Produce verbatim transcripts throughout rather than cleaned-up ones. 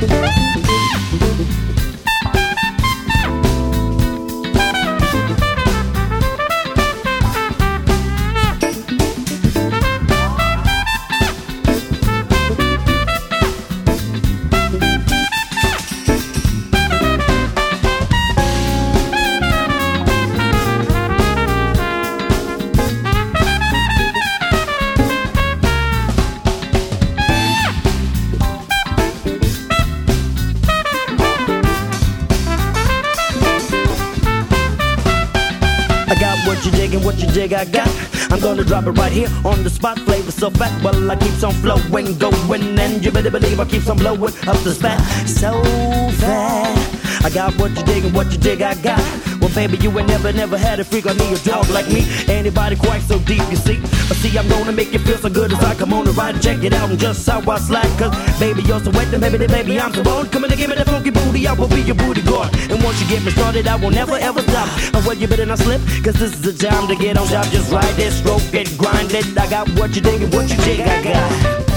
What you diggin', what you dig, I got. I'm gonna drop it right here on the spot. Flavor so fat, well I keeps on flowing, going, and you better believe I keeps on blowing up the spot. So fat, I got what you diggin', what you dig, I got. Well, baby, you ain't never, never had a freak on me, a dog like me. Anybody quite so deep, you see. But see, I'm gonna make you feel so good as I come on the ride and check it out and just how I slide. Cause baby, you're so wet, and baby, baby, I'm so bold. Come in and give me that funky booty, I will be your booty guard. And once you get me started, I will never ever stop. And well, you better not slip, cause this is the time to get on top. Just ride it, stroke it, grind it. I got what you dig and what you dig, I got.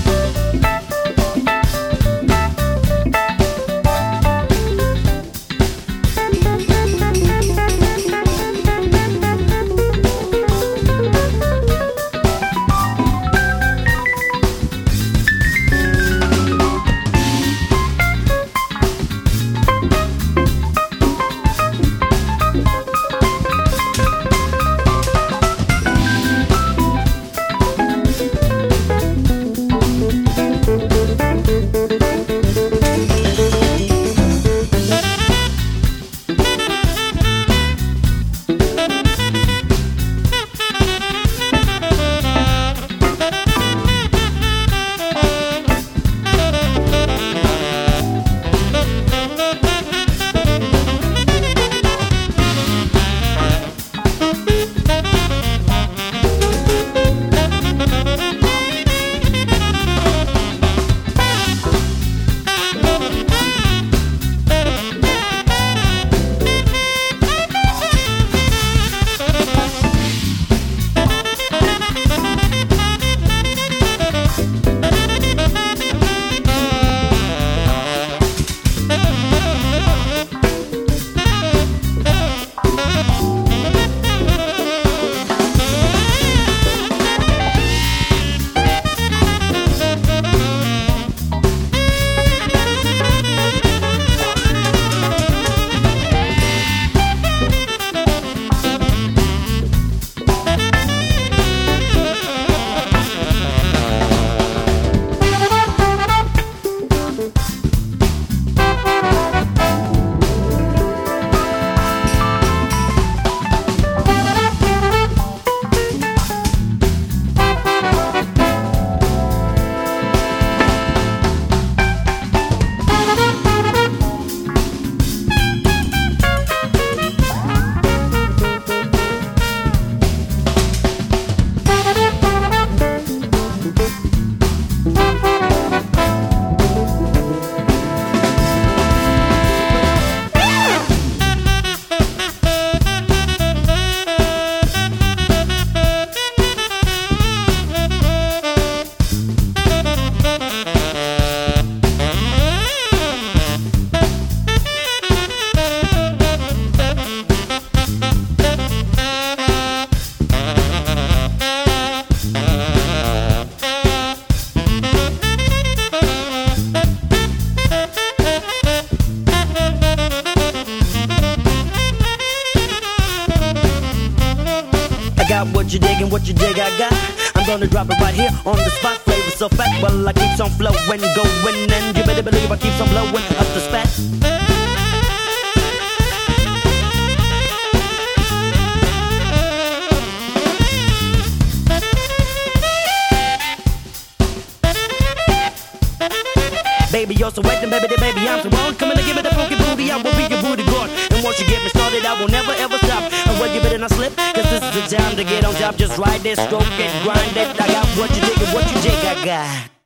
Got what you dig and what you dig, I got. I'm gonna drop it right here on the spot. Flavor so fat, well I keeps on flowing, going, and you better believe I keeps on blowing up the spot. Baby, you're so wet, and baby, baby, I'm so wrong. Come in and give me the funky booty, I will be your booty guard. And once you get me started, I will never ever stop. And well, you better not slip, cause this is the time to get on top. Just ride it, stroke it, grind it. I got what you dig and what you dig, I got.